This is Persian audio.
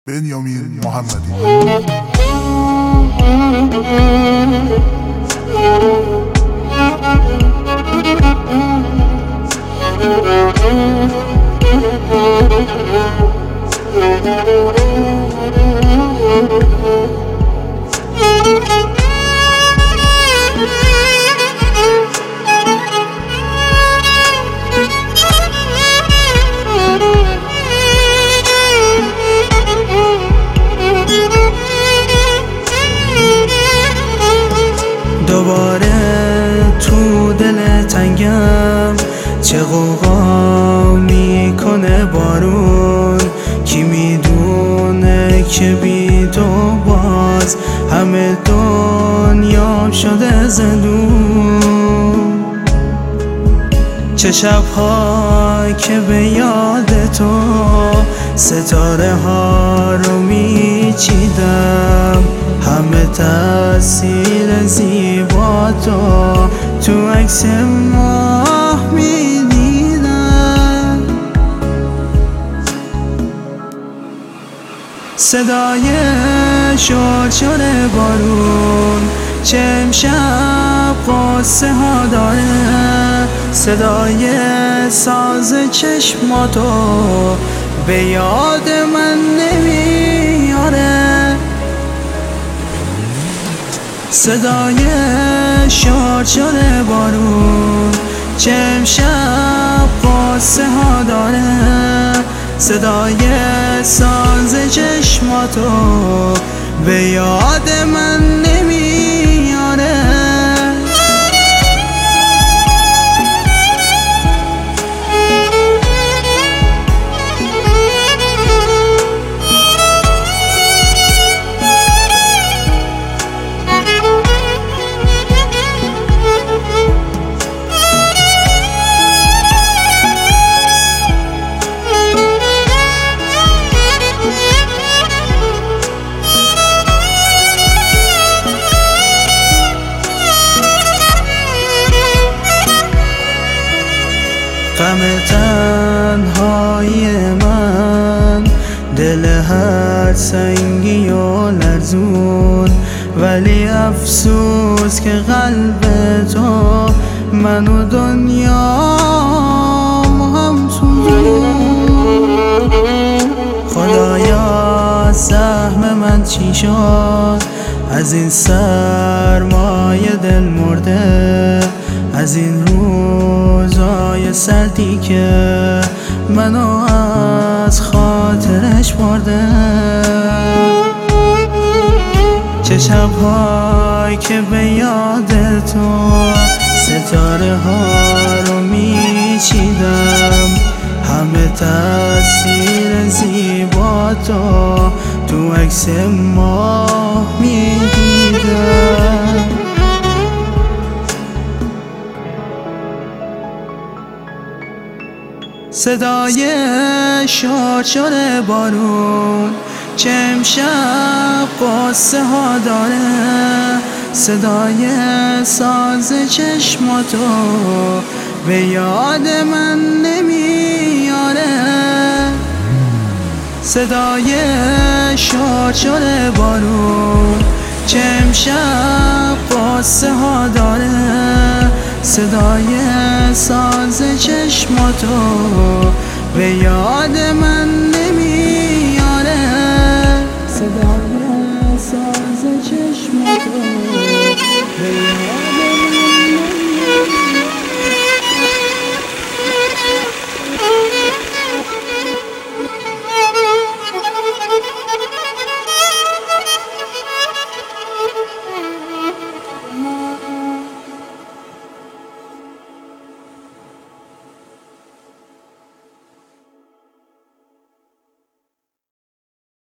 بنیامین محمدی. دوباره تو دل تنگم چه غوغا میکنه بارون، کی میدونه که بی تو باز همه دنیا شده زندون. چه شب‌ها که به یاد تو ستاره ها رو میچیدم، همه تأثیر زیبا تو عکس ماه میدیدم. صدای شرشر بارون چه امشب قصه ها داره، صدای ساز چشماتو به یاد من نمیاره. صدای شرشر بارون چه امشب قصه ها داره، صدای ساز چشماتو به یاد من نمیاره. غم تنهایی من دل هر سنگی و لرزون، ولی افسوس که قلب تو من و دنیا هم سوزون. خدایا سهم من چی شد از این سرمایه دل مرده، از این روزای سردی که منو از خاطرش برده. چه شب‌هایی که به یاد تو ستاره ها رو میچیدم، همه تأثیر زیبا تو عکس ماه میدیدم. صدای شرشر بارون چه امشب قصه ها داره، صدای ساز چشماتو به یاد من نمیاره. صدای شرشر بارون چه امشب قصه ها داره، صدای ساز چشماتو به یاد من